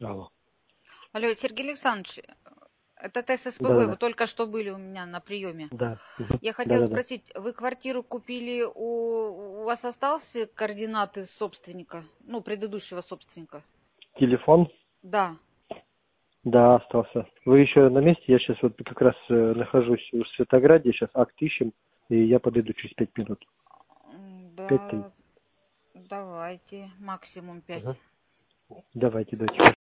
Алло. Алло, Сергей Александрович, это ТССПБ, Да-да-да. вы только что были у меня на приеме. Да. Мгм. Я хотела Да-да-да. спросить, вы квартиру купили, у вас остались координаты собственника, ну, предыдущего собственника? Телефон? Да. Да, остался. Вы еще на месте? Я сейчас вот как раз нахожусь в Светограде, сейчас акт ищем, и я подойду через 5 минут. 5-3. Да, давайте, максимум 5. Ага. Давайте.